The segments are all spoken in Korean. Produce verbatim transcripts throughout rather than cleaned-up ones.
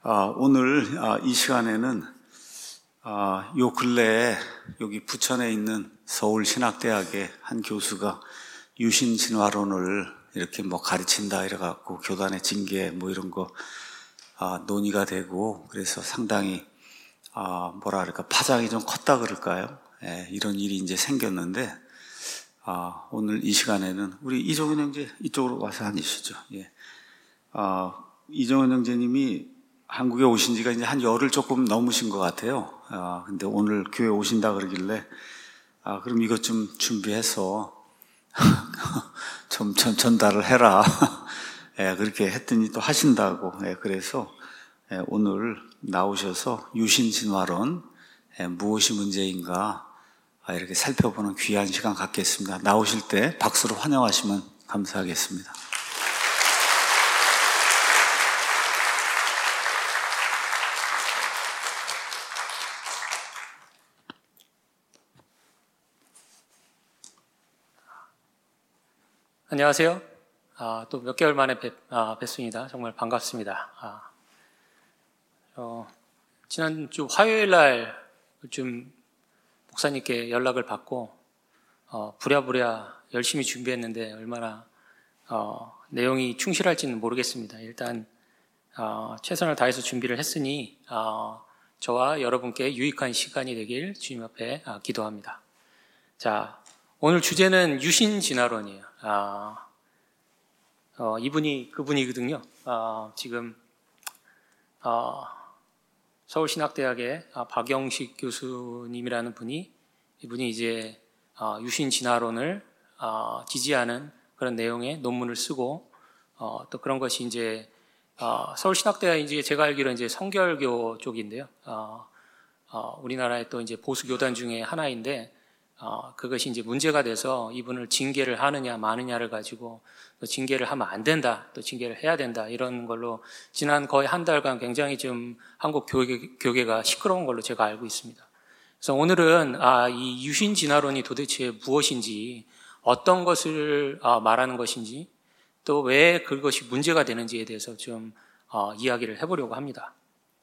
아, 오늘 아, 이 시간에는 아, 요 근래에 여기 부천에 있는 서울신학대학의 한 교수가 유신진화론을 이렇게 뭐 가르친다 이래갖고 교단의 징계 뭐 이런 거 아, 논의가 되고 그래서 상당히 아, 뭐라 그럴까 파장이 좀 컸다 그럴까요? 예, 이런 일이 이제 생겼는데 아, 오늘 이 시간에는 우리 이종현 형제 이쪽으로 와서 앉으시죠. 예. 아, 이종현 형제님이 한국에 오신 지가 이제 한 열흘 조금 넘으신 것 같아요. 아, 근데 오늘 교회 오신다 그러길래, 아, 그럼 이것 좀 준비해서 좀 전, 전달을 해라. 예, 그렇게 했더니 또 하신다고. 예, 그래서 예, 오늘 나오셔서 유신진화론, 예, 무엇이 문제인가, 아, 이렇게 살펴보는 귀한 시간 갖겠습니다. 나오실 때 박수로 환영하시면 감사하겠습니다. 안녕하세요. 아, 또 몇 개월 만에 뵙, 아, 뵙습니다. 정말 반갑습니다. 아, 어, 지난주 화요일 날 좀 목사님께 연락을 받고 어, 부랴부랴 열심히 준비했는데 얼마나 어, 내용이 충실할지는 모르겠습니다. 일단 어, 최선을 다해서 준비를 했으니 어, 저와 여러분께 유익한 시간이 되길 주님 앞에 아, 기도합니다. 자, 오늘 주제는 유신진화론이에요. 아, 어, 이분이 그분이거든요. 아, 지금 아, 서울신학대학의 아, 박영식 교수님이라는 분이 이분이 이제 아, 유신진화론을 아, 지지하는 그런 내용의 논문을 쓰고 어, 또 그런 것이 이제 아, 서울신학대학 이제 제가 알기로 이제 성결교 쪽인데요. 아, 아, 우리나라의 또 이제 보수 교단 중에 하나인데. 어, 그것이 이제 문제가 돼서 이분을 징계를 하느냐 마느냐를 가지고 또 징계를 하면 안 된다, 또 징계를 해야 된다 이런 걸로 지난 거의 한 달간 굉장히 좀 한국 교계, 교계가 시끄러운 걸로 제가 알고 있습니다. 그래서 오늘은 아, 이 유신진화론이 도대체 무엇인지, 어떤 것을 아, 말하는 것인지, 또 왜 그것이 문제가 되는지에 대해서 좀 어, 이야기를 해보려고 합니다.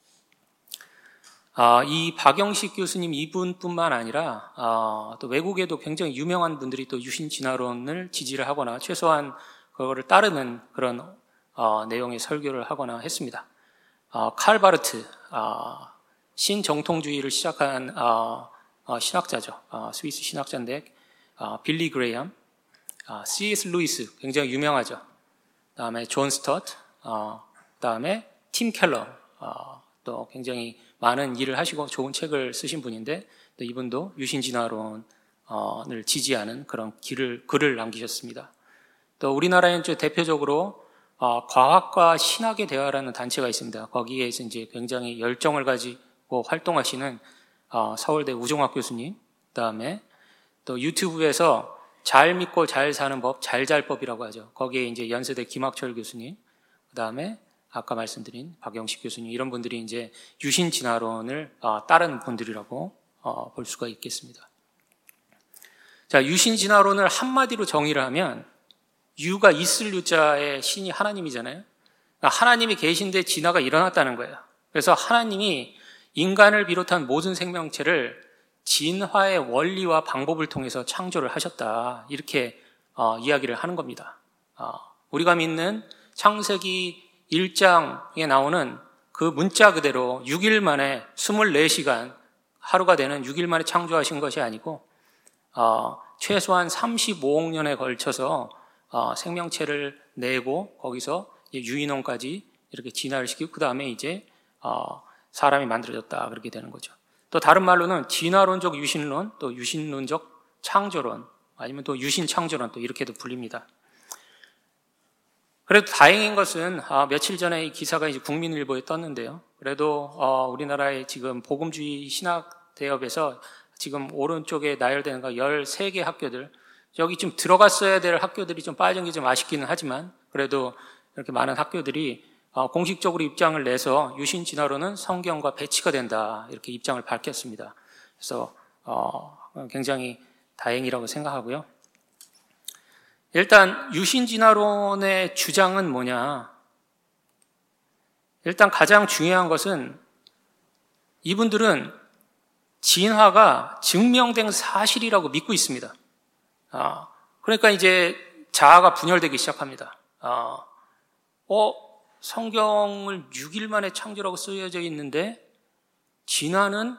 아, 이 박영식 교수님 이분뿐만 아니라 아, 또 외국에도 굉장히 유명한 분들이 또 유신진화론을 지지를 하거나 최소한 그거를 따르는 그런 어, 내용의 설교를 하거나 했습니다. 아, 칼 바르트, 아, 신정통주의를 시작한 아, 아, 신학자죠. 아, 스위스 신학자인데 아, 빌리 그레이엄, 아, 씨 에스 루이스 굉장히 유명하죠. 그다음에 존 스터트, 아, 그다음에 팀 켈러, 아, 또 굉장히 많은 일을 하시고 좋은 책을 쓰신 분인데 또 이분도 유신진화론을 지지하는 그런 길을, 글을 남기셨습니다. 또 우리나라에는 대표적으로 과학과 신학의 대화라는 단체가 있습니다. 거기에서 이제 굉장히 열정을 가지고 활동하시는 서울대 우종학 교수님, 그다음에 또 유튜브에서 잘 믿고 잘 사는 법, 잘잘법이라고 하죠. 거기에 이제 연세대 김학철 교수님, 그다음에 아까 말씀드린 박영식 교수님 이런 분들이 이제 유신진화론을 따르는 분들이라고 볼 수가 있겠습니다. 자, 유신진화론을 한마디로 정의를 하면 유가 있을 유자의 신이 하나님이잖아요. 하나님이 계신데 진화가 일어났다는 거예요. 그래서 하나님이 인간을 비롯한 모든 생명체를 진화의 원리와 방법을 통해서 창조를 하셨다. 이렇게 이야기를 하는 겁니다. 우리가 믿는 창세기 일 장에 나오는 그 문자 그대로 육 일 만에 이십사 시간 하루가 되는 육 일 만에 창조하신 것이 아니고 어, 최소한 삼십오억 년에 걸쳐서 어, 생명체를 내고 거기서 유인원까지 이렇게 진화를 시키고 그 다음에 이제 어, 사람이 만들어졌다 그렇게 되는 거죠. 또 다른 말로는 진화론적 유신론, 또 유신론적 창조론, 아니면 또 유신창조론 또 이렇게도 불립니다. 그래도 다행인 것은 아, 며칠 전에 이 기사가 이제 국민일보에 떴는데요. 그래도 어, 우리나라의 지금 복음주의 신학 대업에서 지금 오른쪽에 나열되는 거 열세 개 학교들, 여기 좀 들어갔어야 될 학교들이 좀 빠진 게 좀 아쉽기는 하지만 그래도 이렇게 많은 학교들이 어, 공식적으로 입장을 내서 유신진화론은 성경과 배치가 된다 이렇게 입장을 밝혔습니다. 그래서 어, 굉장히 다행이라고 생각하고요. 일단 유신진화론의 주장은 뭐냐? 일단 가장 중요한 것은 이분들은 진화가 증명된 사실이라고 믿고 있습니다. 아, 그러니까 이제 자아가 분열되기 시작합니다. 아, 어, 성경을 육 일 만에 창조라고 쓰여져 있는데 진화는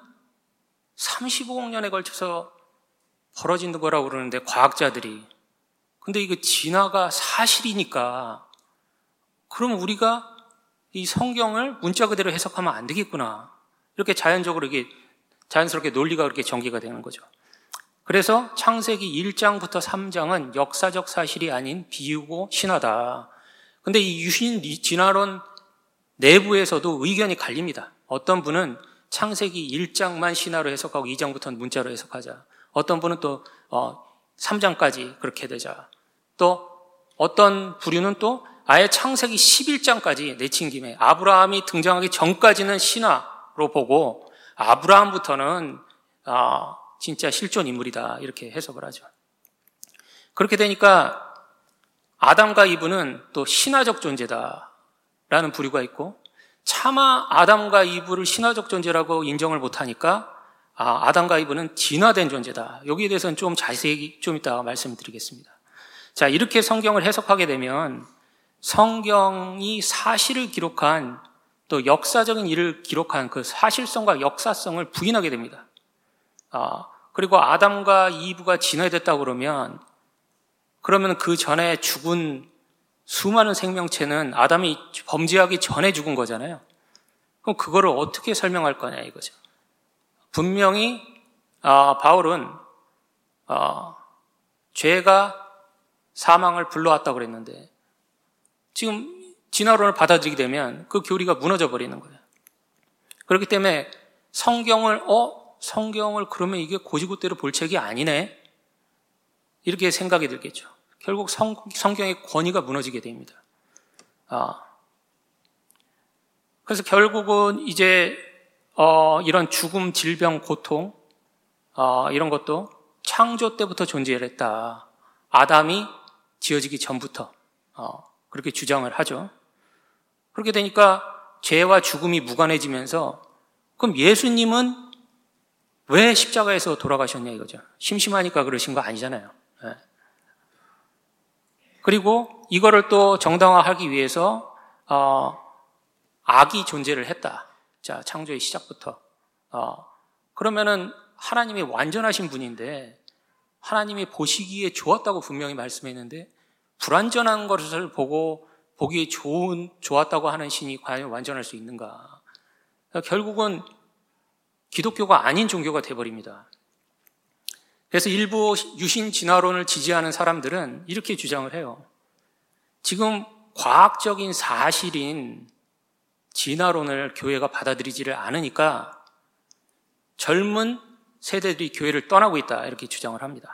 삼십오억 년에 걸쳐서 벌어진 거라고 그러는데 과학자들이. 근데 이거 진화가 사실이니까 그럼 우리가 이 성경을 문자 그대로 해석하면 안 되겠구나. 이렇게 자연적으로 이게 자연스럽게 논리가 그렇게 전개가 되는 거죠. 그래서 창세기 일 장부터 삼 장은 역사적 사실이 아닌 비유고 신화다. 근데 이 유신 진화론 내부에서도 의견이 갈립니다. 어떤 분은 창세기 일 장만 신화로 해석하고 이 장부터는 문자로 해석하자. 어떤 분은 또 어, 삼 장까지 그렇게 되자. 또 어떤 부류는 또 아예 창세기 십일 장까지 내친 김에 아브라함이 등장하기 전까지는 신화로 보고 아브라함부터는 아, 진짜 실존 인물이다 이렇게 해석을 하죠. 그렇게 되니까 아담과 이브는 또 신화적 존재다라는 부류가 있고 차마 아담과 이브를 신화적 존재라고 인정을 못하니까 아, 아담과 이브는 진화된 존재다. 여기에 대해서는 좀 자세히 좀 이따가 말씀드리겠습니다. 자, 이렇게 성경을 해석하게 되면 성경이 사실을 기록한 또 역사적인 일을 기록한 그 사실성과 역사성을 부인하게 됩니다. 아, 그리고 아담과 이브가 진화됐다고 그러면 그러면 그 전에 죽은 수많은 생명체는 아담이 범죄하기 전에 죽은 거잖아요. 그럼 그거를 어떻게 설명할 거냐 이거죠. 분명히 아, 바울은 아, 죄가 사망을 불러왔다고 그랬는데 지금 진화론을 받아들이게 되면 그 교리가 무너져 버리는 거예요. 그렇기 때문에 성경을 어? 성경을 그러면 이게 고지고대로 볼 책이 아니네? 이렇게 생각이 들겠죠. 결국 성, 성경의 권위가 무너지게 됩니다. 아, 그래서 결국은 이제 어, 이런 죽음, 질병, 고통 어, 이런 것도 창조 때부터 존재했다. 아담이 지어지기 전부터 어, 그렇게 주장을 하죠. 그렇게 되니까 죄와 죽음이 무관해지면서 그럼 예수님은 왜 십자가에서 돌아가셨냐 이거죠. 심심하니까 그러신 거 아니잖아요. 네. 그리고 이거를 또 정당화하기 위해서 어, 악이 존재를 했다. 자, 창조의 시작부터. 어, 그러면은 하나님이 완전하신 분인데 하나님이 보시기에 좋았다고 분명히 말씀했는데 불완전한 것을 보고 보기에 좋은, 좋았다고 하는 신이 과연 완전할 수 있는가? 결국은 기독교가 아닌 종교가 돼버립니다. 그래서 일부 유신 진화론을 지지하는 사람들은 이렇게 주장을 해요. 지금 과학적인 사실인 진화론을 교회가 받아들이지를 않으니까 젊은 세대들이 교회를 떠나고 있다 이렇게 주장을 합니다.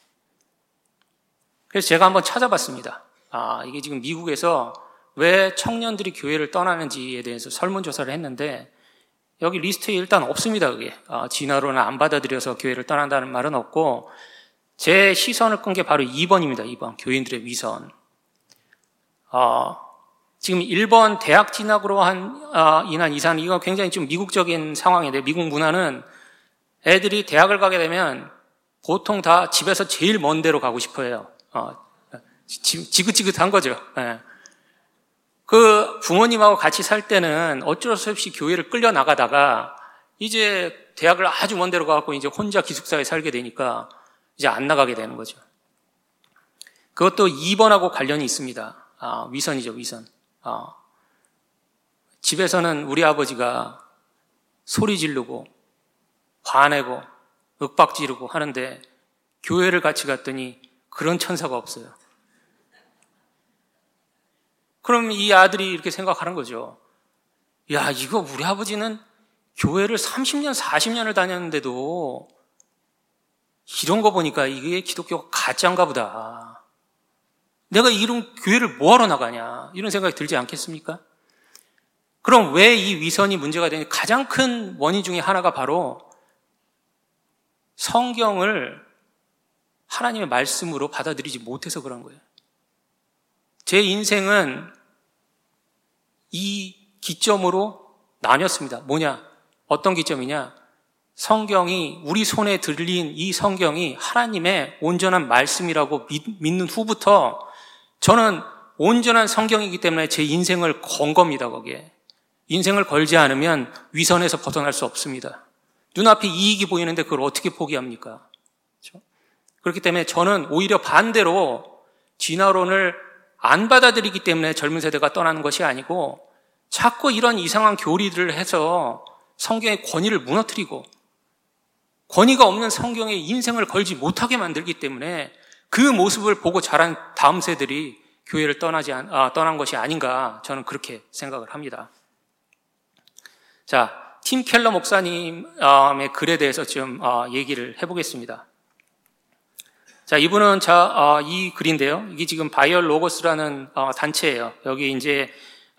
그래서 제가 한번 찾아봤습니다. 아, 이게 지금 미국에서 왜 청년들이 교회를 떠나는지에 대해서 설문조사를 했는데 여기 리스트에 일단 없습니다. 그게 아, 진화론을 안 받아들여서 교회를 떠난다는 말은 없고 제 시선을 끈 게 바로 이 번입니다. 이 번 교인들의 위선. 아, 지금 일 번 대학 진학으로 한 아, 인한 이산 이거 굉장히 좀 미국적인 상황인데 미국 문화는 애들이 대학을 가게 되면 보통 다 집에서 제일 먼 데로 가고 싶어해요. 어, 지긋지긋한 거죠. 네. 그 부모님하고 같이 살 때는 어쩔 수 없이 교회를 끌려 나가다가 이제 대학을 아주 먼 데로 가고 이제 혼자 기숙사에 살게 되니까 이제 안 나가게 되는 거죠. 그것도 이 번하고 관련이 있습니다. 아, 위선이죠, 위선. 아, 집에서는 우리 아버지가 소리 지르고 화내고 윽박 지르고 하는데 교회를 같이 갔더니 그런 천사가 없어요. 그럼 이 아들이 이렇게 생각하는 거죠. 야, 이거 우리 아버지는 교회를 삼십 년, 사십 년을 다녔는데도 이런 거 보니까 이게 기독교가 가짜인가 보다. 내가 이런 교회를 뭐하러 나가냐 이런 생각이 들지 않겠습니까? 그럼 왜 이 위선이 문제가 되냐? 가장 큰 원인 중에 하나가 바로 성경을 하나님의 말씀으로 받아들이지 못해서 그런 거예요. 제 인생은 이 기점으로 나뉘었습니다. 뭐냐? 어떤 기점이냐? 성경이 우리 손에 들린 이 성경이 하나님의 온전한 말씀이라고 믿, 믿는 후부터 저는 온전한 성경이기 때문에 제 인생을 건 겁니다. 거기에. 인생을 걸지 않으면 위선에서 벗어날 수 없습니다. 눈앞에 이익이 보이는데 그걸 어떻게 포기합니까? 그렇죠? 그렇기 때문에 저는 오히려 반대로 진화론을 안 받아들이기 때문에 젊은 세대가 떠나는 것이 아니고 자꾸 이런 이상한 교리들을 해서 성경의 권위를 무너뜨리고 권위가 없는 성경에 인생을 걸지 못하게 만들기 때문에 그 모습을 보고 자란 다음 세들이 교회를 떠나지 않, 아, 떠난 것이 아닌가 저는 그렇게 생각을 합니다. 자, 팀 켈러 목사님의 글에 대해서 좀 얘기를 해보겠습니다. 자, 이분은 자, 이 글인데요. 이게 지금 바이얼 로고스라는 단체예요. 여기 이제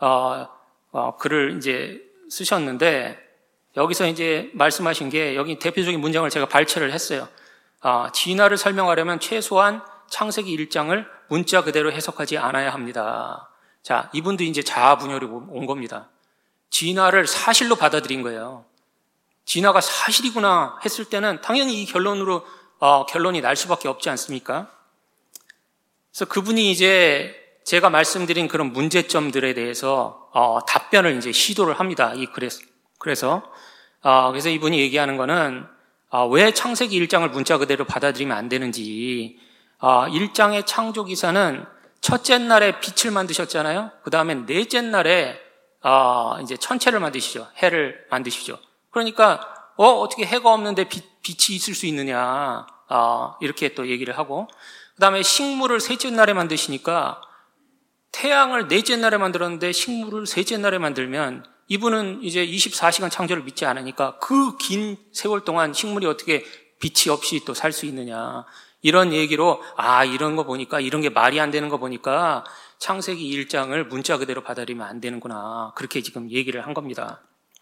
글을 이제 쓰셨는데 여기서 이제 말씀하신 게 여기 대표적인 문장을 제가 발췌를 했어요. 진화를 설명하려면 최소한 창세기 일 장을 문자 그대로 해석하지 않아야 합니다. 자, 이분도 이제 자아분열이 온 겁니다. 진화를 사실로 받아들인 거예요. 진화가 사실이구나 했을 때는 당연히 이 결론으로 어, 결론이 날 수밖에 없지 않습니까? 그래서 그분이 이제 제가 말씀드린 그런 문제점들에 대해서 어, 답변을 이제 시도를 합니다. 이 글에서 그래서 어, 그래서 이분이 얘기하는 거는 어, 왜 창세기 일 장을 문자 그대로 받아들이면 안 되는지. 어, 일 장의 창조 기사는 첫째 날에 빛을 만드셨잖아요. 그 다음에 넷째 날에 어, 이제 천체를 만드시죠. 해를 만드시죠. 그러니까, 어, 어떻게 해가 없는데 빛, 빛이 있을 수 있느냐. 어, 이렇게 또 얘기를 하고. 그 다음에 식물을 셋째 날에 만드시니까 태양을 넷째 날에 만들었는데 식물을 셋째 날에 만들면 이분은 이제 이십사 시간 창조를 믿지 않으니까 그 긴 세월 동안 식물이 어떻게 빛이 없이 또 살 수 있느냐. 이런 얘기로, 아, 이런 거 보니까, 이런 게 말이 안 되는 거 보니까 창세기 일 장을 문자 그대로 받아들이면 안 되는구나. 그렇게 지금 얘기를 한 겁니다.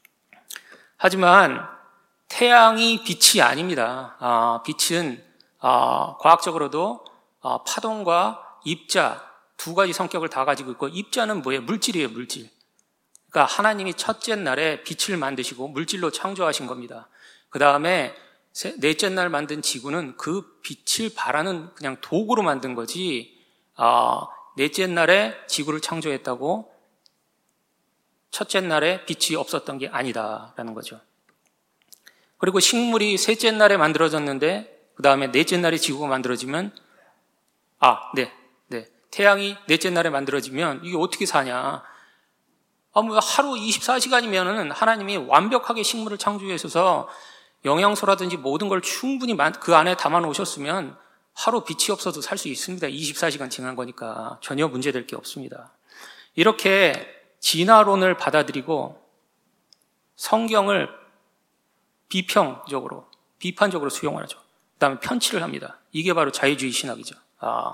하지만 태양이 빛이 아닙니다. 아, 빛은 아, 과학적으로도 아, 파동과 입자 두 가지 성격을 다 가지고 있고 입자는 뭐예요? 물질이에요, 물질. 그러니까 하나님이 첫째 날에 빛을 만드시고 물질로 창조하신 겁니다. 그 다음에 넷째 날 만든 지구는 그 빛을 발하는 그냥 도구로 만든 거지 아, 넷째 날에 지구를 창조했다고 첫째 날에 빛이 없었던 게 아니다라는 거죠. 그리고 식물이 셋째 날에 만들어졌는데 그 다음에 넷째 날에 지구가 만들어지면 아, 네, 네. 태양이 넷째 날에 만들어지면 이게 어떻게 사냐. 아, 뭐 하루 이십사 시간이면은 하나님이 완벽하게 식물을 창조해서 영양소라든지 모든 걸 충분히 그 안에 담아 놓으셨으면 하루 빛이 없어도 살 수 있습니다. 이십사 시간 지난 거니까 전혀 문제될 게 없습니다. 이렇게 진화론을 받아들이고 성경을 비평적으로, 비판적으로 수용을 하죠. 그 다음에 편취를 합니다. 이게 바로 자유주의 신학이죠. 아.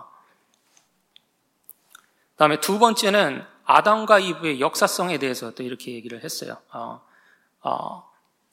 그 다음에 두 번째는 아담과 이브의 역사성에 대해서 또 이렇게 얘기를 했어요. 어, 어.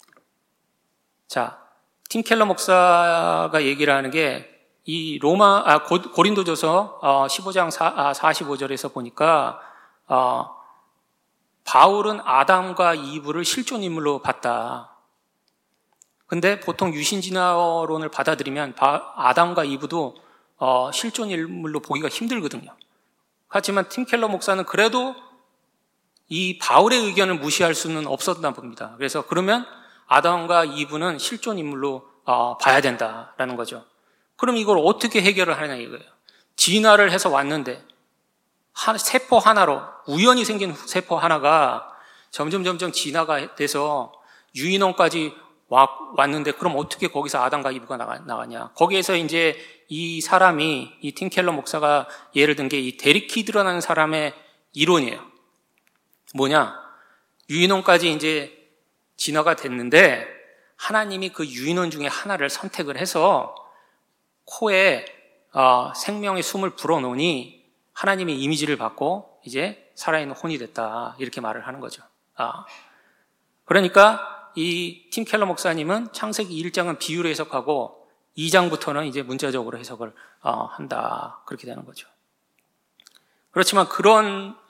자, 팀 켈러 목사가 얘기를 하는 게 이 로마, 아, 고, 고린도전서 어, 십오 장 사십오 절에서 보니까 어, 바울은 아담과 이브를 실존 인물로 봤다. 근데 보통 유신진화론을 받아들이면 바, 아담과 이브도 어, 실존 인물로 보기가 힘들거든요. 하지만 팀 켈러 목사는 그래도 이 바울의 의견을 무시할 수는 없었나 봅니다. 그래서 그러면 아담과 이브는 실존 인물로 어, 봐야 된다라는 거죠. 그럼 이걸 어떻게 해결을 하냐 이거예요. 진화를 해서 왔는데 한, 세포 하나로 우연히 생긴 세포 하나가 점점 점점 진화가 돼서 유인원까지 와, 왔는데 그럼 어떻게 거기서 아담과 이브가 나가, 나가냐. 거기에서 이제 이 사람이 이 팀 켈러 목사가 예를 든 게 이 데릭 키드라는 사람의 이론이에요. 뭐냐? 유인원까지 이제 진화가 됐는데 하나님이 그 유인원 중에 하나를 선택을 해서 코에 어, 생명의 숨을 불어넣으니 하나님의 이미지를 받고 이제 살아있는 혼이 됐다. 이렇게 말을 하는 거죠. 아. 그러니까 이 팀 켈러 목사님은 창세기 일 장은 비유로 해석하고 이 장부터는 이제 문자적으로 해석을 어, 한다. 그렇게 되는 거죠. 그렇지만 그런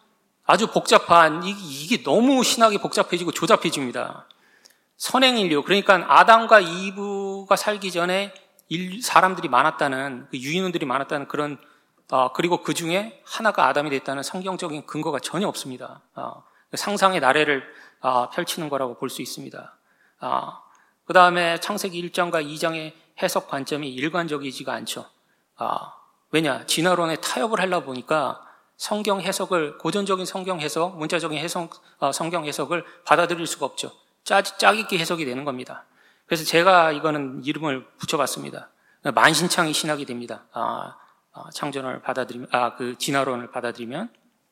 아주 복잡한, 이게 너무 신학이 복잡해지고 조잡해집니다. 선행인류, 그러니까 아담과 이브가 살기 전에 사람들이 많았다는, 유인원들이 많았다는 그런, 어, 그리고 그 중에 하나가 아담이 됐다는 성경적인 근거가 전혀 없습니다. 어, 상상의 나래를 어, 펼치는 거라고 볼 수 있습니다. 어, 그 다음에 창세기 일 장과 이 장의 해석 관점이 일관적이지가 않죠. 어, 왜냐? 진화론에 타협을 하려고 보니까 성경 해석을, 고전적인 성경 해석, 문자적인 해석, 어, 성경 해석을 받아들일 수가 없죠. 짜, 짜깁기 해석이 되는 겁니다. 그래서 제가 이거는 이름을 붙여봤습니다. 만신창이 신학이 됩니다. 아, 아, 창조론을 받아들이면, 아, 그 진화론을 받아들이면.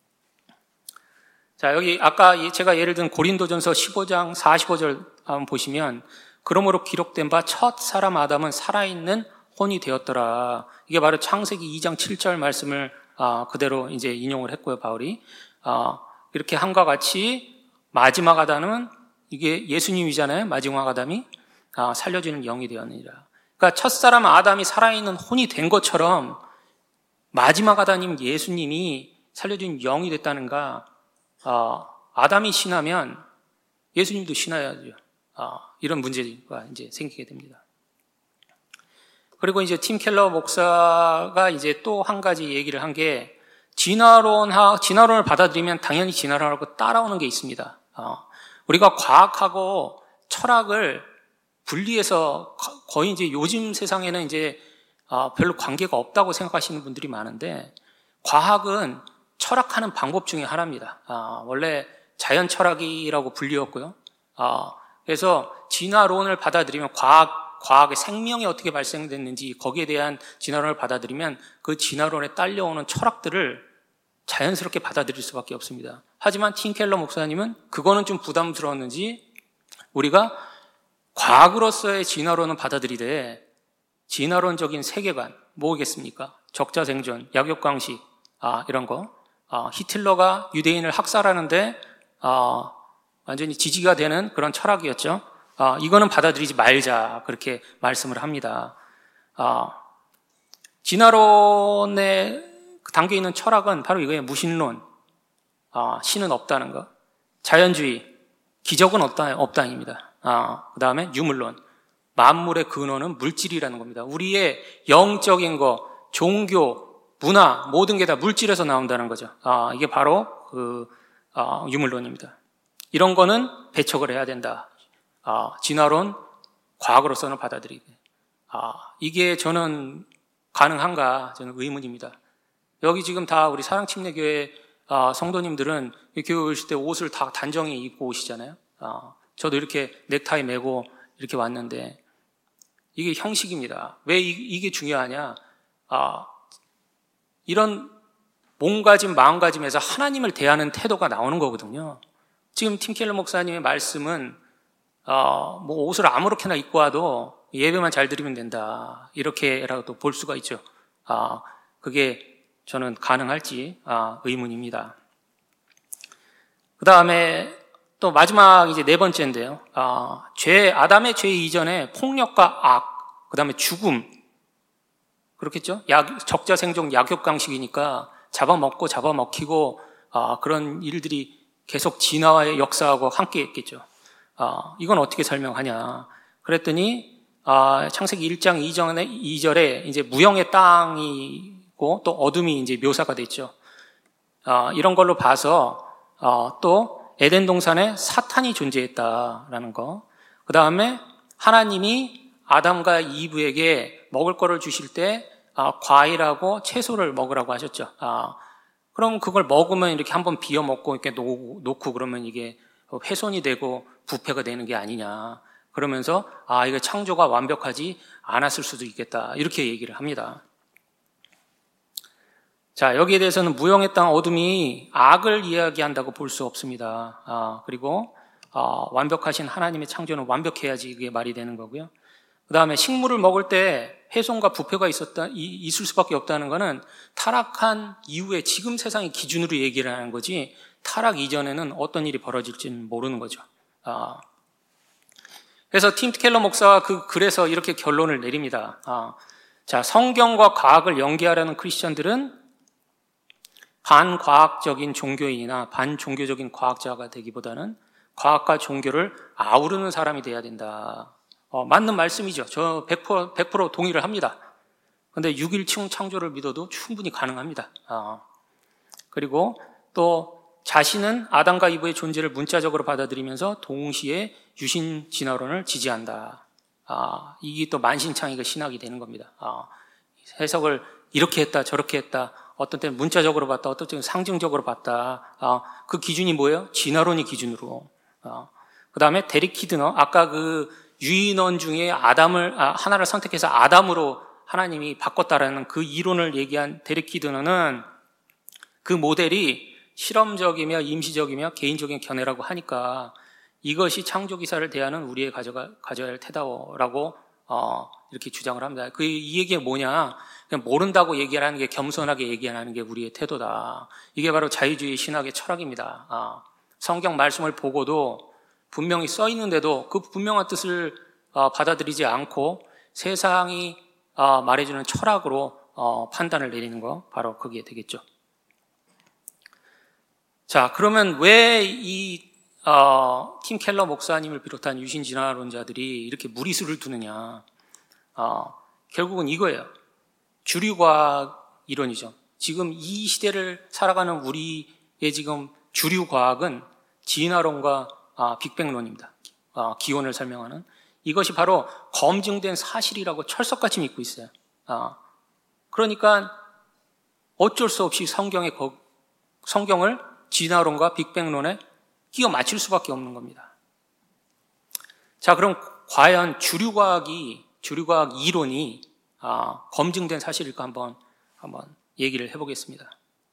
자, 여기 아까 제가 예를 든 고린도전서 십오 장 사십오 절 한번 보시면, 그러므로 기록된 바 첫 사람 아담은 살아있는 혼이 되었더라. 이게 바로 창세기 이 장 칠 절 말씀을 아, 그대로 이제 인용을 했고요, 바울이. 아, 이렇게 함과 같이 마지막 아담은 이게 예수님이잖아요, 마지막 아담이. 아, 살려주는 영이 되었느니라. 그러니까 첫사람 아담이 살아있는 혼이 된 것처럼 마지막 아담님 예수님이 살려주는 영이 됐다는가. 아, 아담이 신하면 예수님도 신하야죠. 아, 이런 문제가 이제 생기게 됩니다. 그리고 이제 팀 켈러 목사가 이제 또 한 가지 얘기를 한 게, 진화론하, 진화론을 받아들이면 당연히 진화론하고 따라오는 게 있습니다. 아, 우리가 과학하고 철학을 분리해서 거의 이제 요즘 세상에는 이제 별로 관계가 없다고 생각하시는 분들이 많은데, 과학은 철학하는 방법 중에 하나입니다. 아, 원래 자연 철학이라고 불리웠고요. 아, 그래서 진화론을 받아들이면 과학, 과학의 생명이 어떻게 발생됐는지 거기에 대한 진화론을 받아들이면 그 진화론에 딸려오는 철학들을 자연스럽게 받아들일 수밖에 없습니다. 하지만 팀 켈러 목사님은 그거는 좀 부담스러웠는지 우리가 과학으로서의 진화론은 받아들이되 진화론적인 세계관 뭐겠습니까? 적자생존, 약육강식, 아, 이런 거. 아, 히틀러가 유대인을 학살하는데 아, 완전히 지지가 되는 그런 철학이었죠. 아, 이거는 받아들이지 말자 그렇게 말씀을 합니다. 아, 진화론에 담겨 있는 철학은 바로 이거예요. 무신론, 아, 신은 없다는 거, 자연주의, 기적은 없다, 없다입니다. 아, 그 다음에 유물론, 만물의 근원은 물질이라는 겁니다. 우리의 영적인 거, 종교, 문화 모든 게 다 물질에서 나온다는 거죠. 아, 이게 바로 그 아, 유물론입니다. 이런 거는 배척을 해야 된다. 아, 진화론, 과학으로서는 받아들이게. 아, 이게 저는 가능한가? 저는 의문입니다. 여기 지금 다 우리 사랑침례교회 아, 성도님들은 교회 오실 때 옷을 다 단정히 입고 오시잖아요. 아, 저도 이렇게 넥타이 메고 이렇게 왔는데 이게 형식입니다. 왜 이, 이게 중요하냐? 아, 이런 몸가짐, 마음가짐에서 하나님을 대하는 태도가 나오는 거거든요. 지금 팀 켈러 목사님의 말씀은 어, 뭐 옷을 아무렇게나 입고 와도 예배만 잘 드리면 된다. 이렇게라도 볼 수가 있죠. 아, 그게 저는 가능할지 아, 의문입니다. 그 다음에 또 마지막 이제 네 번째인데요. 아, 죄, 아담의 죄 이전에 폭력과 악, 그 다음에 죽음. 그렇겠죠? 약, 적자생존 약육강식이니까 잡아먹고 잡아먹히고 아, 그런 일들이 계속 진화의 역사하고 함께 했겠죠. 아, 이건 어떻게 설명하냐. 그랬더니 아, 창세기 일 장 이 절에, 이 절에 이제 무형의 땅이고 또 어둠이 이제 묘사가 됐죠. 아, 이런 걸로 봐서 아, 또 에덴 동산에 사탄이 존재했다라는 거. 그 다음에 하나님이 아담과 이브에게 먹을 거를 주실 때 아, 과일하고 채소를 먹으라고 하셨죠. 아, 그럼 그걸 먹으면 이렇게 한번 비워 먹고 이렇게 놓고, 놓고 그러면 이게 훼손이 되고 부패가 되는 게 아니냐. 그러면서 아, 이거 창조가 완벽하지 않았을 수도 있겠다. 이렇게 얘기를 합니다. 자, 여기에 대해서는 무형의 땅 어둠이 악을 이야기한다고 볼 수 없습니다. 아, 그리고 아, 완벽하신 하나님의 창조는 완벽해야지 이게 말이 되는 거고요. 그 다음에 식물을 먹을 때 훼손과 부패가 있었다, 있을 수밖에 없다는 것은 타락한 이후에 지금 세상의 기준으로 얘기를 하는 거지 타락 이전에는 어떤 일이 벌어질지는 모르는 거죠. 아, 그래서 팀 켈러 목사가 그 글에서 이렇게 결론을 내립니다. 아, 자, 성경과 과학을 연계하려는 크리스천들은 반과학적인 종교인이나 반종교적인 과학자가 되기보다는 과학과 종교를 아우르는 사람이 돼야 된다. 어, 맞는 말씀이죠. 저 백 퍼센트, 백 퍼센트 동의를 합니다. 그런데 육일층 창조를 믿어도 충분히 가능합니다. 어. 그리고 또 자신은 아담과 이브의 존재를 문자적으로 받아들이면서 동시에 유신 진화론을 지지한다. 아, 이게 또 만신창이가 신학이 되는 겁니다. 아, 해석을 이렇게 했다 저렇게 했다. 어떤 때는 문자적으로 봤다, 어떤 때는 상징적으로 봤다. 아, 그 기준이 뭐예요? 진화론이 기준으로. 아, 그 다음에 데릭 키드너, 아까 그 유인원 중에 아담을 아, 하나를 선택해서 아담으로 하나님이 바꿨다라는 그 이론을 얘기한 데릭 키드너는 그 모델이 실험적이며 임시적이며 개인적인 견해라고 하니까 이것이 창조기사를 대하는 우리의 가져가, 가져야 할 태도라고 어, 이렇게 주장을 합니다. 그, 이 얘기가 뭐냐? 그냥 모른다고 얘기하는 게 겸손하게 얘기하는 게 우리의 태도다. 이게 바로 자유주의 신학의 철학입니다. 아, 성경 말씀을 보고도 분명히 써 있는데도 그 분명한 뜻을 어, 받아들이지 않고 세상이 어, 말해주는 철학으로 어, 판단을 내리는 거 바로 그게 되겠죠. 자, 그러면 왜 이 어, 팀 켈러 목사님을 비롯한 유신 진화론자들이 이렇게 무리수를 두느냐? 어, 결국은 이거예요. 주류과학 이론이죠. 지금 이 시대를 살아가는 우리의 지금 주류과학은 진화론과 아, 빅뱅론입니다. 아, 기원을 설명하는 이것이 바로 검증된 사실이라고 철석같이 믿고 있어요. 아, 그러니까 어쩔 수 없이 성경의 거, 성경을 진화론과 빅뱅론에 끼워 맞출 수밖에 없는 겁니다. 자, 그럼 과연 주류과학이 주류과학 이론이 아, 검증된 사실일까 한번 한번 얘기를 해보겠습니다.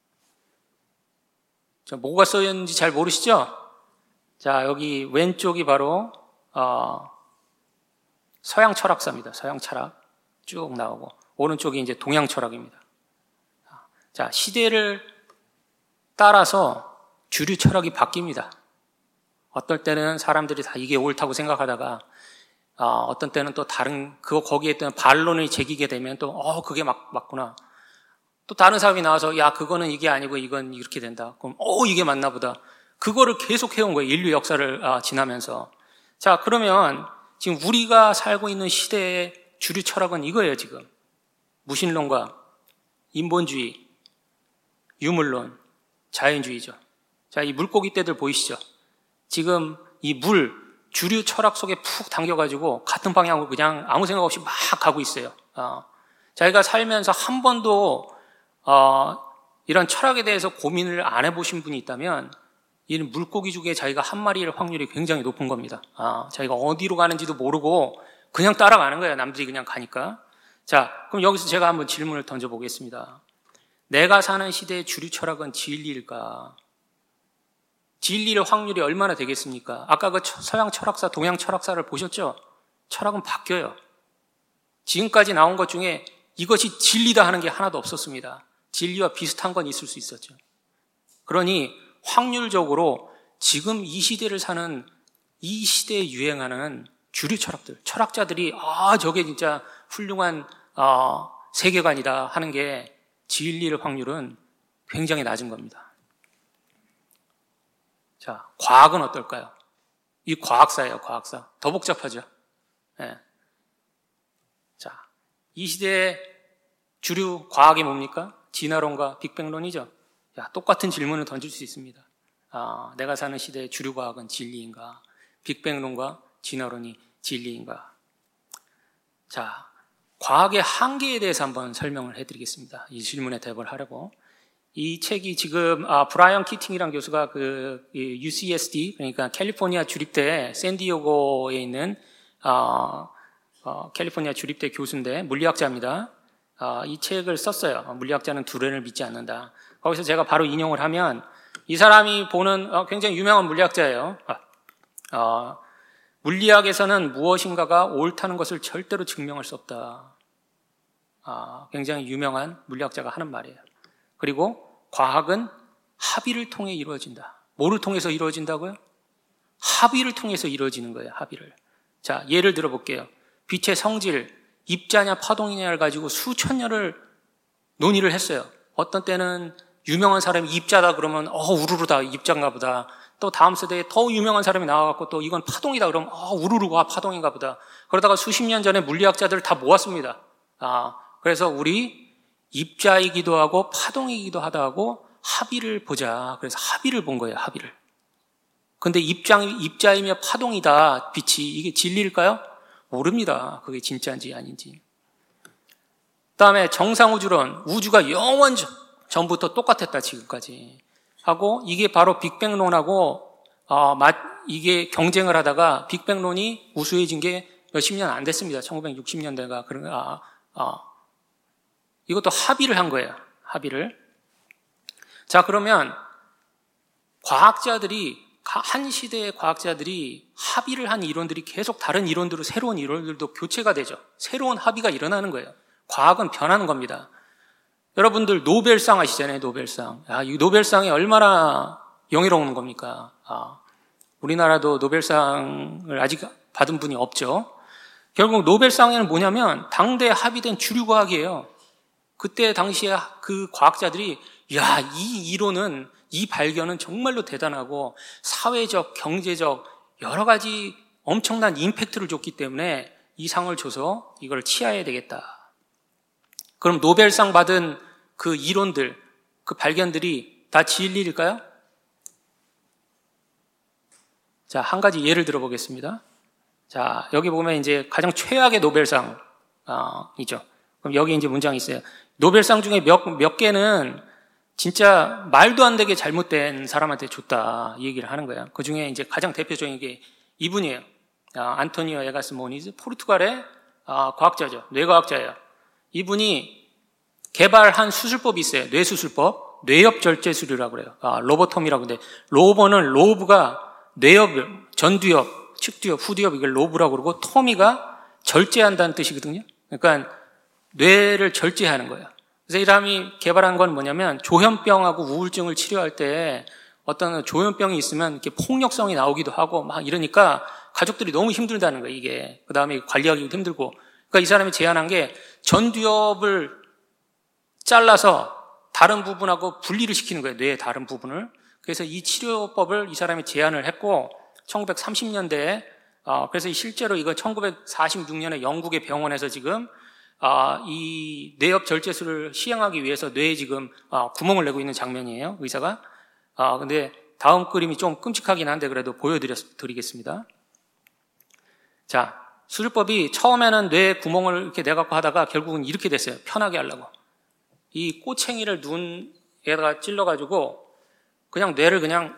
자, 뭐가 써 있는지 잘 모르시죠? 자, 여기 왼쪽이 바로 어, 서양 철학사입니다. 서양 철학 쭉 나오고 오른쪽이 이제 동양 철학입니다. 자, 시대를 따라서 주류 철학이 바뀝니다. 어떨 때는 사람들이 다 이게 옳다고 생각하다가 어, 어떤 때는 또 다른 그 거기에 있던 반론을 제기게 되면 또 어 그게 맞, 맞구나. 또 다른 사람이 나와서 야 그거는 이게 아니고 이건 이렇게 된다. 그럼 어 이게 맞나 보다. 그거를 계속 해온 거예요. 인류 역사를 아, 지나면서. 자, 그러면 지금 우리가 살고 있는 시대의 주류 철학은 이거예요, 지금. 무신론과 인본주의, 유물론, 자연주의죠. 자, 이 물고기 떼들 보이시죠? 지금 이 물, 주류 철학 속에 푹 당겨가지고 같은 방향으로 그냥 아무 생각 없이 막 가고 있어요. 어, 자기가 살면서 한 번도 어, 이런 철학에 대해서 고민을 안 해보신 분이 있다면 이 물고기 중에 자기가 한 마리일 확률이 굉장히 높은 겁니다. 아, 자기가 어디로 가는지도 모르고 그냥 따라가는 거예요. 남들이 그냥 가니까. 자, 그럼 여기서 제가 한번 질문을 던져보겠습니다. 내가 사는 시대의 주류 철학은 진리일까? 진리일 확률이 얼마나 되겠습니까? 아까 그 서양 철학사, 동양 철학사를 보셨죠? 철학은 바뀌어요. 지금까지 나온 것 중에 이것이 진리다 하는 게 하나도 없었습니다. 진리와 비슷한 건 있을 수 있었죠. 그러니 확률적으로 지금 이 시대를 사는 이 시대에 유행하는 주류 철학들, 철학자들이 아 저게 진짜 훌륭한 어, 세계관이다 하는 게 진리일 확률은 굉장히 낮은 겁니다. 자, 과학은 어떨까요? 이 과학사예요, 과학사. 더 복잡하죠. 네. 자, 이 시대의 주류 과학이 뭡니까? 진화론과 빅뱅론이죠. 야, 똑같은 질문을 던질 수 있습니다. 아, 내가 사는 시대의 주류 과학은 진리인가? 빅뱅론과 진화론이 진리인가? 자, 과학의 한계에 대해서 한번 설명을 해드리겠습니다. 이 질문에 대답을 하려고. 이 책이 지금 아, 브라이언 키팅이라는 교수가 그 유씨에스디 그러니까 캘리포니아 주립대 샌디에고에 있는 어, 어, 캘리포니아 주립대 교수인데 물리학자입니다. 어, 이 책을 썼어요. 물리학자는 두뇌를 믿지 않는다. 거기서 제가 바로 인용을 하면 이 사람이 보는 어, 굉장히 유명한 물리학자예요. 아, 어, 물리학에서는 무엇인가가 옳다는 것을 절대로 증명할 수 없다. 아, 굉장히 유명한 물리학자가 하는 말이에요. 그리고 과학은 합의를 통해 이루어진다. 뭐를 통해서 이루어진다고요? 합의를 통해서 이루어지는 거예요. 합의를. 자, 예를 들어볼게요. 빛의 성질, 입자냐 파동이냐를 가지고 수천 년을 논의를 했어요. 어떤 때는 유명한 사람이 입자다 그러면 어 우르르다 입자인가 보다. 또 다음 세대에 더 유명한 사람이 나와갖고 또 이건 파동이다 그러면 어 우르르가 파동인가 보다. 그러다가 수십 년 전에 물리학자들을 다 모았습니다. 아 그래서 우리 입자이기도 하고 파동이기도 하다 하고 합의를 보자. 그래서 합의를 본 거예요. 합의를. 근데 입장, 입자이며 파동이다. 빛이 이게 진리일까요? 모릅니다. 그게 진짜인지 아닌지. 그다음에 정상우주론, 우주가 영원 전부터 똑같았다 지금까지 하고 이게 바로 빅뱅론하고 어, 이게 경쟁을 하다가 빅뱅론이 우수해진 게 몇십 년 안 됐습니다. 천구백육십 년대가 그런 아, 아. 이것도 합의를 한 거예요. 합의를. 자 그러면 과학자들이 한 시대의 과학자들이 합의를 한 이론들이 계속 다른 이론들로 새로운 이론들도 교체가 되죠. 새로운 합의가 일어나는 거예요. 과학은 변하는 겁니다. 여러분들 노벨상 아시잖아요. 노벨상. 아, 이 노벨상이 얼마나 영예로운 겁니까? 아, 우리나라도 노벨상을 아직 받은 분이 없죠. 결국 노벨상에는 뭐냐면 당대 합의된 주류 과학이에요. 그때 당시에 그 과학자들이 야, 이 이론은 이 발견은 정말로 대단하고 사회적, 경제적 여러 가지 엄청난 임팩트를 줬기 때문에 이 상을 줘서 이걸 취하해야 되겠다. 그럼 노벨상 받은 그 이론들, 그 발견들이 다 진리일까요? 자, 한 가지 예를 들어보겠습니다. 자, 여기 보면 이제 가장 최악의 노벨상이죠. 그럼 여기 이제 문장이 있어요. 노벨상 중에 몇, 몇 개는 진짜 말도 안 되게 잘못된 사람한테 줬다 이 얘기를 하는 거예요. 그 중에 이제 가장 대표적인 게 이분이에요. 아, 안토니오 에가스 모니즈, 포르투갈의 아, 과학자죠. 뇌과학자예요. 이분이 개발한 수술법이 있어요. 뇌수술법, 뇌엽절제술이라고 그래요. 아, 로보톰이라고 하는데 로보는 로브가 뇌엽, 전두엽, 측두엽, 후두엽 이걸 로브라고 그러고 토미가 절제한다는 뜻이거든요. 그러니까 뇌를 절제하는 거예요. 그래서 이 사람이 개발한 건 뭐냐면 조현병하고 우울증을 치료할 때 어떤 조현병이 있으면 이렇게 폭력성이 나오기도 하고 막 이러니까 가족들이 너무 힘들다는 거예요, 이게. 그 다음에 관리하기도 힘들고. 그러니까 이 사람이 제안한 게 전두엽을 잘라서 다른 부분하고 분리를 시키는 거예요, 뇌의 다른 부분을. 그래서 이 치료법을 이 사람이 제안을 했고 천구백삼십 년대에 어, 그래서 실제로 이거 천구백사십육 년에 영국의 병원에서 지금 아, 이 뇌엽 절제술을 시행하기 위해서 뇌에 지금 아, 구멍을 내고 있는 장면이에요, 의사가. 아, 근데 다음 그림이 좀 끔찍하긴 한데 그래도 보여드리겠습니다. 자, 수술법이 처음에는 뇌에 구멍을 이렇게 내갖고 하다가 결국은 이렇게 됐어요. 편하게 하려고. 이 꼬챙이를 눈에다가 찔러가지고 그냥 뇌를 그냥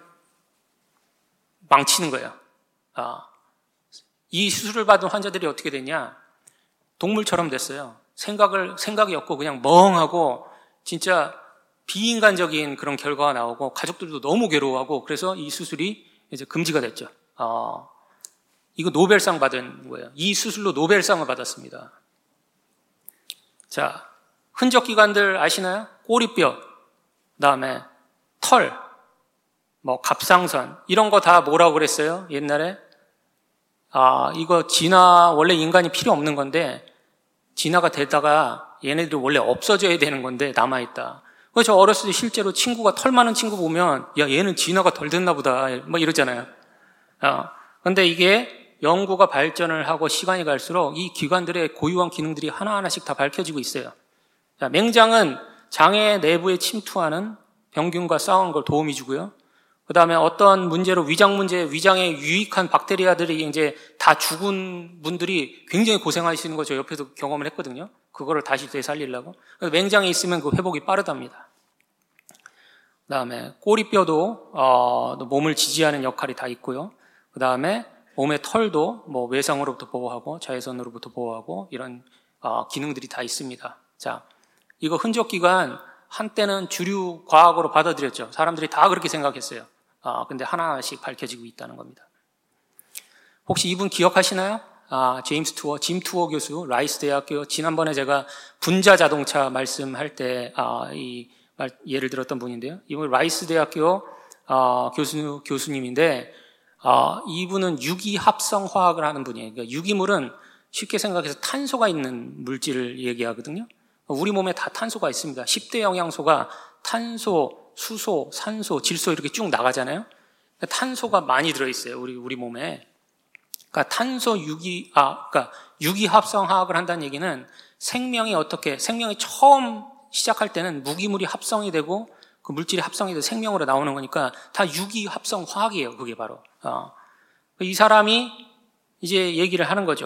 망치는 거예요. 아, 이 수술을 받은 환자들이 어떻게 됐냐? 동물처럼 됐어요. 생각을, 생각이 없고 그냥 멍하고 진짜 비인간적인 그런 결과가 나오고 가족들도 너무 괴로워하고 그래서 이 수술이 이제 금지가 됐죠. 아, 이거 노벨상 받은 거예요. 이 수술로 노벨상을 받았습니다. 자, 흔적기관들 아시나요? 꼬리뼈, 그 다음에 털, 뭐 갑상선 이런 거 다 뭐라고 그랬어요? 옛날에? 아, 이거 진화 원래 인간이 필요 없는 건데 진화가 되다가 얘네들이 원래 없어져야 되는 건데 남아있다. 그래서 저 어렸을 때 실제로 친구가 털 많은 친구 보면 야 얘는 진화가 덜 됐나 보다 뭐 이러잖아요. 아, 근데 이게 연구가 발전을 하고 시간이 갈수록 이 기관들의 고유한 기능들이 하나하나씩 다 밝혀지고 있어요. 자, 맹장은 장의 내부에 침투하는 병균과 싸우는 걸 도움이 주고요. 그 다음에 어떤 문제로 위장 문제, 위장에 유익한 박테리아들이 이제 다 죽은 분들이 굉장히 고생하시는 거 저 옆에서 경험을 했거든요. 그거를 다시 되살리려고. 그래서 맹장에 있으면 그 회복이 빠르답니다. 그 다음에 꼬리뼈도, 어, 몸을 지지하는 역할이 다 있고요. 그 다음에 몸의 털도 뭐 외상으로부터 보호하고 자외선으로부터 보호하고 이런, 어, 기능들이 다 있습니다. 자, 이거 흔적기관 한때는 주류 과학으로 받아들였죠. 사람들이 다 그렇게 생각했어요. 아, 근데 하나씩 밝혀지고 있다는 겁니다. 혹시 이분 기억하시나요? 아, 제임스 투어, 짐 투어 교수, 라이스 대학교, 지난번에 제가 분자 자동차 말씀할 때, 아, 이, 말, 예를 들었던 분인데요. 이분 라이스 대학교, 아, 교수, 교수님인데, 아, 이분은 유기합성 화학을 하는 분이에요. 그러니까 유기물은 쉽게 생각해서 탄소가 있는 물질을 얘기하거든요. 우리 몸에 다 탄소가 있습니다. 십 대 영양소가 탄소, 수소, 산소, 질소 이렇게 쭉 나가잖아요. 탄소가 많이 들어있어요. 우리 우리 몸에. 그러니까 탄소 유기 아 그러니까 유기 합성화학을 한다는 얘기는 생명이 어떻게 생명이 처음 시작할 때는 무기물이 합성이 되고 그 물질이 합성이 돼서 생명으로 나오는 거니까 다 유기 합성 화학이에요. 그게 바로. 어. 이 사람이 이제 얘기를 하는 거죠.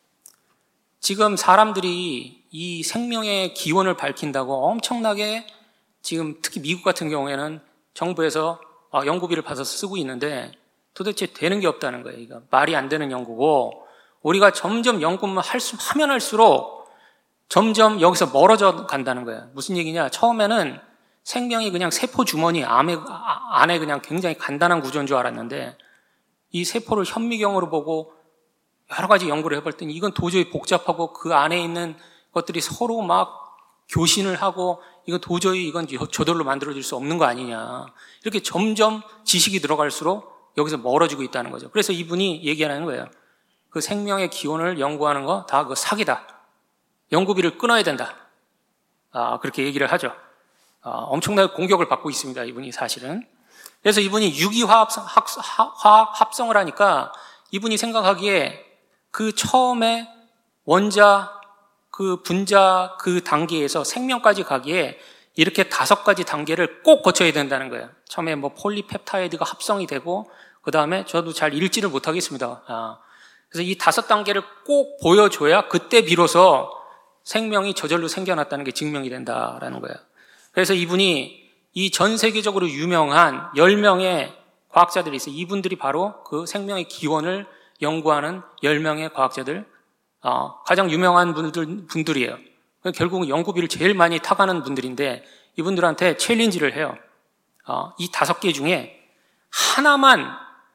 지금 사람들이 이 생명의 기원을 밝힌다고 엄청나게 지금 특히 미국 같은 경우에는 정부에서 연구비를 받아서 쓰고 있는데 도대체 되는 게 없다는 거예요. 이거 말이 안 되는 연구고 우리가 점점 연구만 할 수, 하면 할수록 점점 여기서 멀어져 간다는 거예요. 무슨 얘기냐? 처음에는 생명이 그냥 세포 주머니 안에, 안에 그냥 굉장히 간단한 구조인 줄 알았는데 이 세포를 현미경으로 보고 여러 가지 연구를 해봤더니 이건 도저히 복잡하고 그 안에 있는 것들이 서로 막 교신을 하고 이건 도저히 이건 저절로 만들어질 수 없는 거 아니냐. 이렇게 점점 지식이 들어갈수록 여기서 멀어지고 있다는 거죠. 그래서 이분이 얘기하는 거예요. 그 생명의 기원을 연구하는 거 다 그 사기다. 연구비를 끊어야 된다. 아, 그렇게 얘기를 하죠. 아, 엄청나게 공격을 받고 있습니다. 이분이 사실은. 그래서 이분이 유기화학 화학 합성을 하니까 이분이 생각하기에 그 처음에 원자, 그 분자 그 단계에서 생명까지 가기에 이렇게 다섯 가지 단계를 꼭 거쳐야 된다는 거예요. 처음에 뭐 폴리펩타이드가 합성이 되고 그 다음에 저도 잘 읽지를 못하겠습니다. 아, 그래서 이 다섯 단계를 꼭 보여줘야 그때 비로소 생명이 저절로 생겨났다는 게 증명이 된다라는 거예요. 그래서 이분이 이 전 세계적으로 유명한 열 명의 과학자들이 있어요. 이분들이 바로 그 생명의 기원을 연구하는 열 명의 과학자들, 어, 가장 유명한 분들, 분들이에요. 결국은 연구비를 제일 많이 타가는 분들인데 이분들한테 챌린지를 해요. 어, 이 다섯 개 중에 하나만,